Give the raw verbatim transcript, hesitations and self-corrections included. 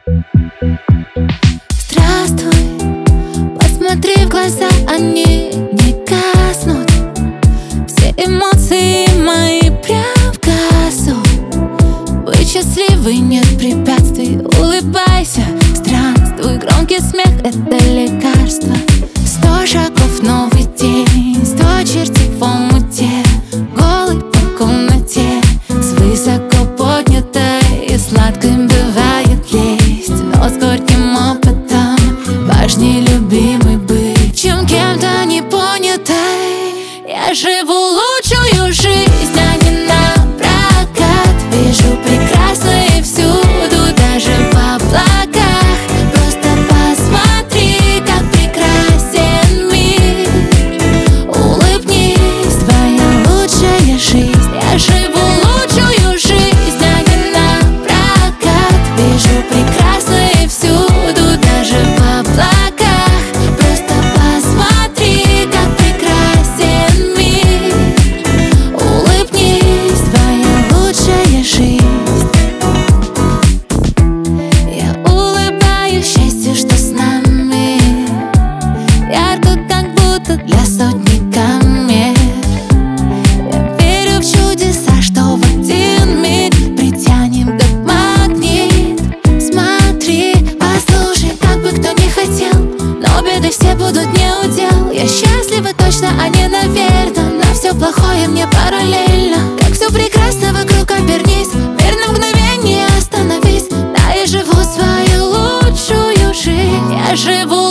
Здравствуй, посмотри в глаза, они не гаснут. Все эмоции мои прям в газу. Быть счастливой, нет препятствий. Улыбайся, странствуй. Громкий смех — это лекарство. Сто шагов в новый день, сто чертей в омуте. Голый по комнате, с высоко поднятой и сладким бывает лесть, но с горьким опытом важнее, любимый, быть, чем кем-то непонятой. Я живу лучшую жизнь, а не напрокат. Вижу прекрасное всюду, даже в облаках. Просто посмотри, как прекрасен мир. Улыбнись, твоя лучшая жизнь. Я живу лучшую жизнь, а не напрокат. Вижу прекрасное всюду, даже в облаках. Просто посмотри, как прекрасен мир. Улыбнись, твоя лучшая жизнь. Я улыбаюсь счастью, что с нами. Ярко, как будто для сотни комет. Я верю в чудеса, что в один миг притянем как магнит. Смотри, послушай, как бы кто ни хотел, но беды все будут не удел. Я счастлива точно, а не наверно. На все плохое мне параллельно. Как все прекрасно вокруг, обернись. Мир на мгновение остановись. Да, я живу свою лучшую жизнь. Я живу